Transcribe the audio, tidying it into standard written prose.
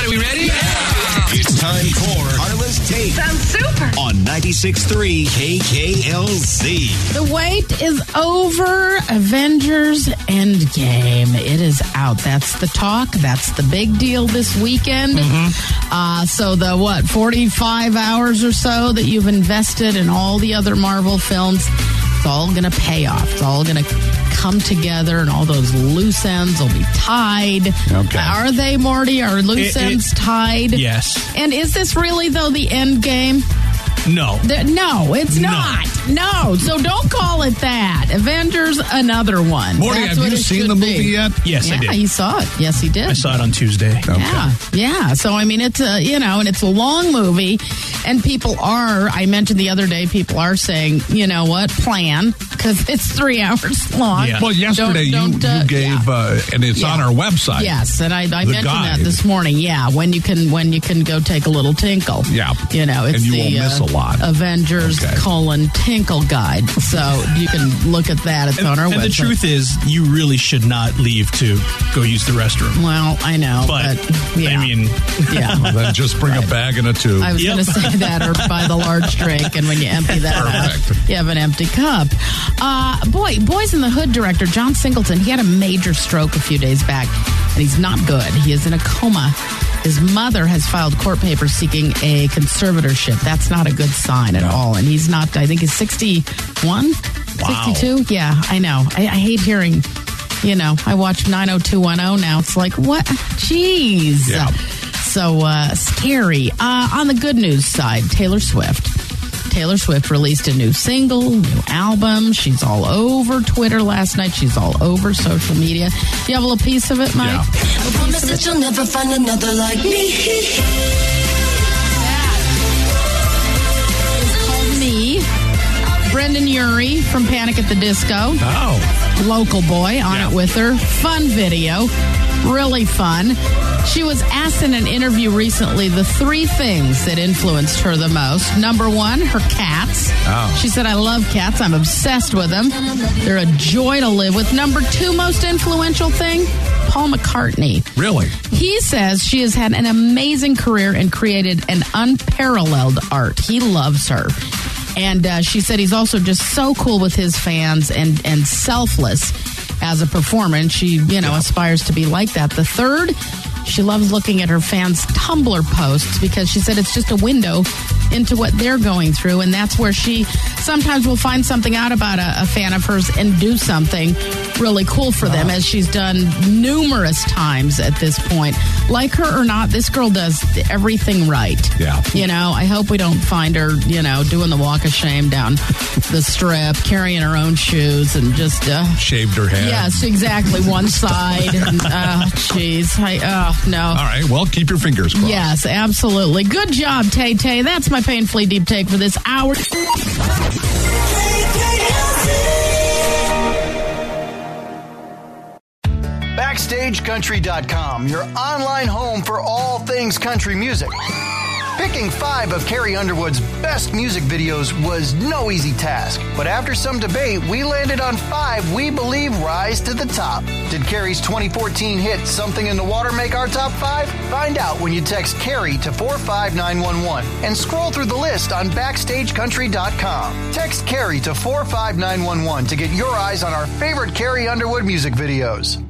Are we ready? It's time for Carla's Take. Sounds super. On 96.3 KKLZ. The wait is over. Avengers Endgame. It is out. That's the talk. That's the big deal this weekend. So the, 45 hours or so that you've invested in all the other Marvel films, it's all going to pay off. It's all going to come together, and all those loose ends will be tied. Okay. Are they, Morty? Are loose ends tied? Yes. And is this really, though, the end game? No. No, it's not. No, so don't call it that. Avengers, another one. Morty, That's have what you it seen should the movie be. yet? Yes, I did. He saw it. Yes, he did. I saw it on Tuesday. Yeah, yeah. So, I mean, it's a, and it's a long movie, and I mentioned the other day, people are saying, you know what, plan, because it's 3 hours long. Yeah. Well, yesterday you gave, and it's on our website. Yes, and I mentioned guide. that this morning. Yeah, when you can go take a little tinkle. Yeah. It's And you the won't miss a lot. Avengers Tinkle Guide. So you can look at that. It's on our website. And the truth is, you really should not leave to go use the restroom. Well, I know, but yeah. I mean, yeah. Well, then just bring a bag and a tube. I was going to say that, or buy the large drink, and when you empty that out, you have an empty cup. Boys in the Hood director John Singleton, he had a major stroke a few days back, and he's not good. He is in a coma. His mother has filed court papers seeking a conservatorship. That's not a good sign at all. And he's not, I think he's 61, 62. Yeah, I know. I hate hearing, I watch 90210 now. It's like, what? Jeez. Yeah. So scary. On the good news side, Taylor Swift. Taylor Swift released a new single, new album. She's all over Twitter last night. She's all over social media. Do you have a little piece of it, Mike? Yeah. I promise that you'll never find another like me. It's called Me. Brendan Urie from Panic at the Disco. Oh. Local boy on it with her. Fun video. Really fun. She was asked in an interview recently the 3 things that influenced her the most. Number 1, her cats. Oh. She said, I love cats. I'm obsessed with them. They're a joy to live with. Number 2 most influential thing, Paul McCartney. Really? He says she has had an amazing career and created an unparalleled art. He loves her. And she said he's also just so cool with his fans and selfless as a performer. And she, aspires to be like that. The 3rd, she loves looking at her fans' Tumblr posts because she said it's just a window into what they're going through. And that's where she sometimes will find something out about a fan of hers and do something really cool for them, as she's done numerous times at this point. Like her or not, this girl does everything right. Yeah. I hope we don't find her, doing the walk of shame down the strip, carrying her own shoes, and just... shaved her head. Yes, exactly. One side. Jeez. No. All right. Well, keep your fingers crossed. Yes, absolutely. Good job, Tay-Tay. That's my painfully deep take for this hour. BackstageCountry.com, your online home for all things country music. Picking 5 of Carrie Underwood's best music videos was no easy task, but after some debate, we landed on 5 we believe rise to the top. Did Carrie's 2014 hit Something in the Water make our top 5? Find out when you text Carrie to 45911 and scroll through the list on BackstageCountry.com. Text Carrie to 45911 to get your eyes on our favorite Carrie Underwood music videos.